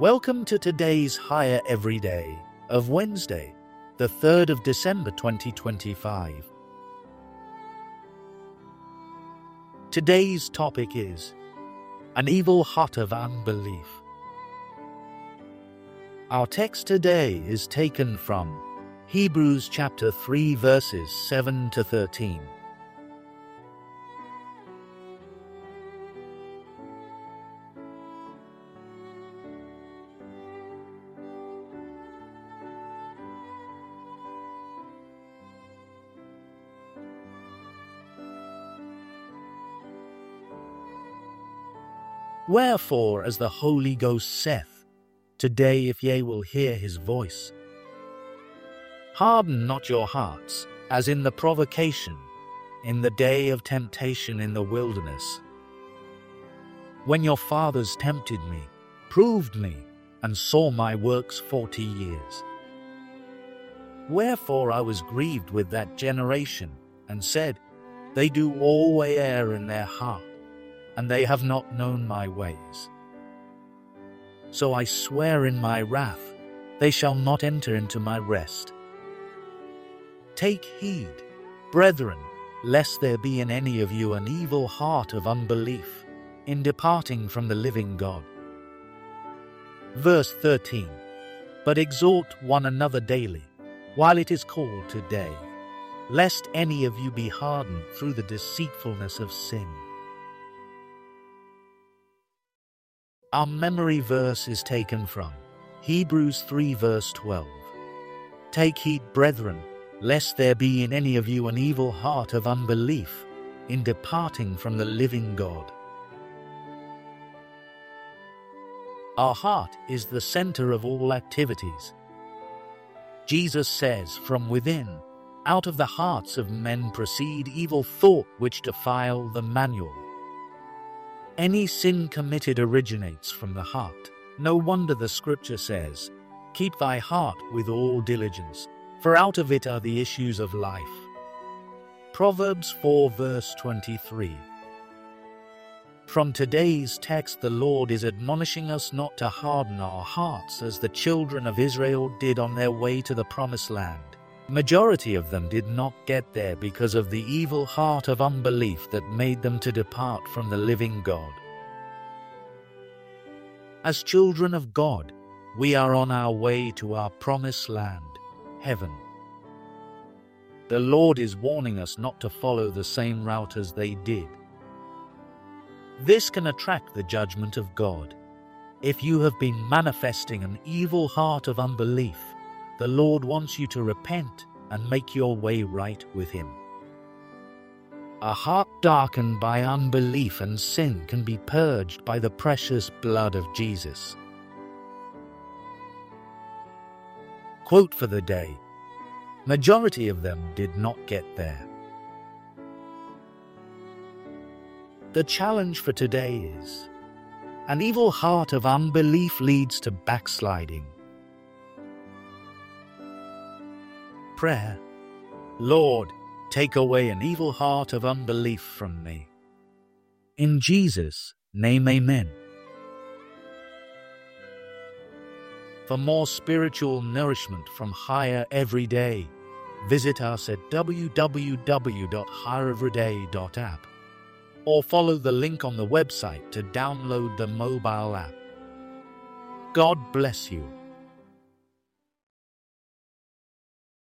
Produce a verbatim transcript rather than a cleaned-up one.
Welcome to today's Higher Everyday of Wednesday, the third of December twenty twenty-five. Today's topic is an evil heart of unbelief. Our text today is taken from Hebrews chapter three verses seven to thirteen. Wherefore, as the Holy Ghost saith, Today if ye will hear his voice, harden not your hearts, as in the provocation, in the day of temptation in the wilderness, when your fathers tempted me, proved me, and saw my works forty years. Wherefore I was grieved with that generation, and said, They do always err in their heart, and they have not known my ways. So I swear in my wrath, they shall not enter into my rest. Take heed, brethren, lest there be in any of you an evil heart of unbelief, in departing from the living God. Verse thirteen. But exhort one another daily, while it is called today, lest any of you be hardened through the deceitfulness of sin. Our memory verse is taken from Hebrews three verse twelve. Take heed, brethren, lest there be in any of you an evil heart of unbelief, in departing from the living God. Our heart is the center of all activities. Jesus says, From within, out of the hearts of men proceed evil thoughts which defile the manual. Any sin committed originates from the heart. No wonder the scripture says, Keep thy heart with all diligence, for out of it are the issues of life. Proverbs four verse twenty-three. From today's text, the Lord is admonishing us not to harden our hearts as the children of Israel did on their way to the promised land. Majority of them did not get there because of the evil heart of unbelief that made them to depart from the living God. As children of God, we are on our way to our promised land, heaven. The Lord is warning us not to follow the same route as they did. This can attract the judgment of God. If you have been manifesting an evil heart of unbelief, the Lord wants you to repent and make your way right with Him. A heart darkened by unbelief and sin can be purged by the precious blood of Jesus. Quote for the day: Majority of them did not get there. The challenge for today is, an evil heart of unbelief leads to backsliding. Prayer: Lord, take away an evil heart of unbelief from me. In Jesus' name, amen. For more spiritual nourishment from Higher Everyday, visit us at w w w dot higher everyday dot app or follow the link on the website to download the mobile app. God bless you.